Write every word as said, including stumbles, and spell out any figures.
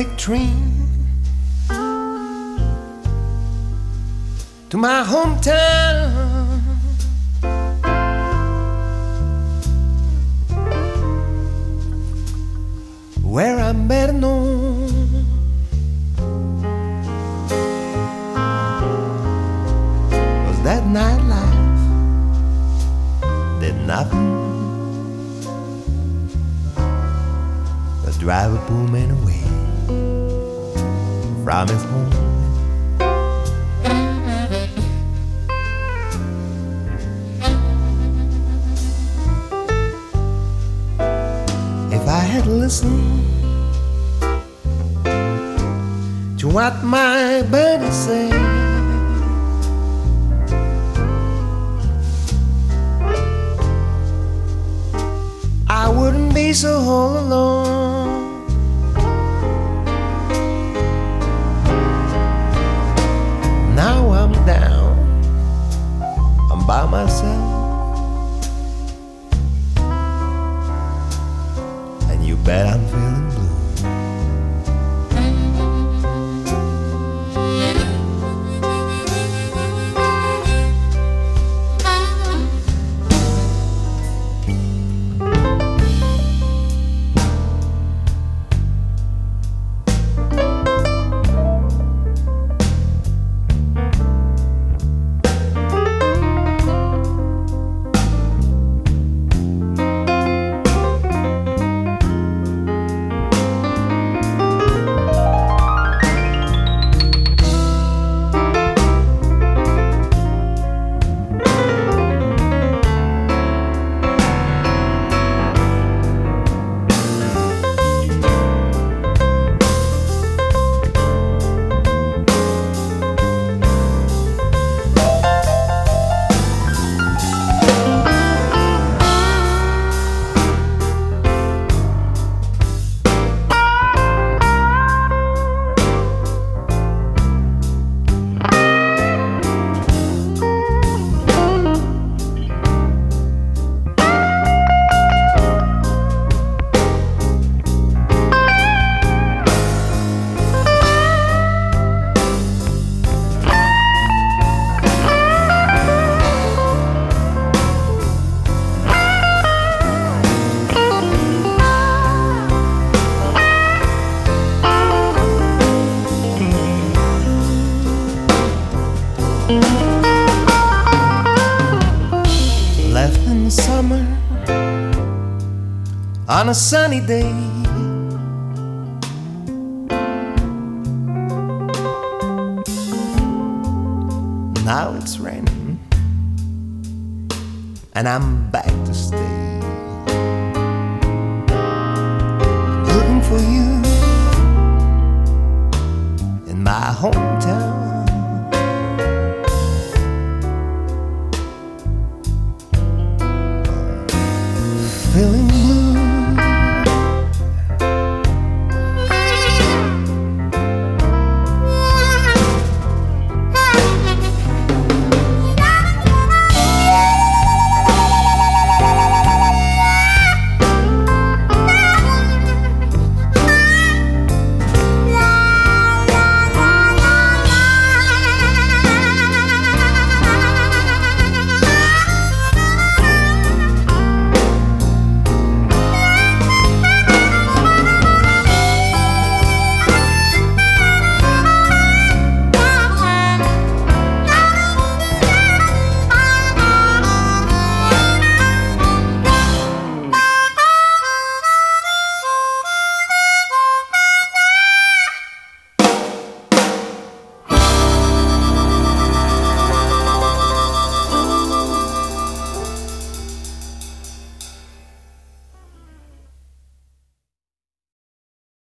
big train to my hometown, where I'm better known. Was that nightlife did nothing but drive a poor man away from his home. If I had listened to what my buddy said, I wouldn't be so all alone. Now I'm down, I'm by myself, and you bet I'm feeling blue. Left in the summer on a sunny day, now it's raining and I'm back to stay. I'm looking for you in my hometown,